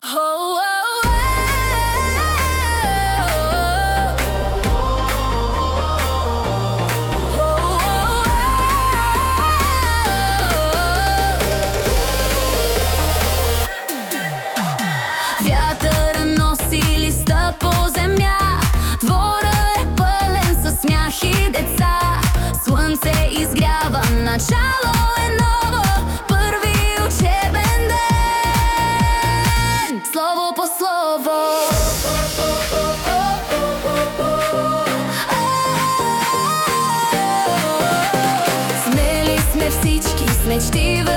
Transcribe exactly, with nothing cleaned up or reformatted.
Вятъра носи листа по земя, двора е пълен със смях и деца. Слънце изгрява, начало е ново, първи учебен ден. Слово по слово, смели сме всички с мечти.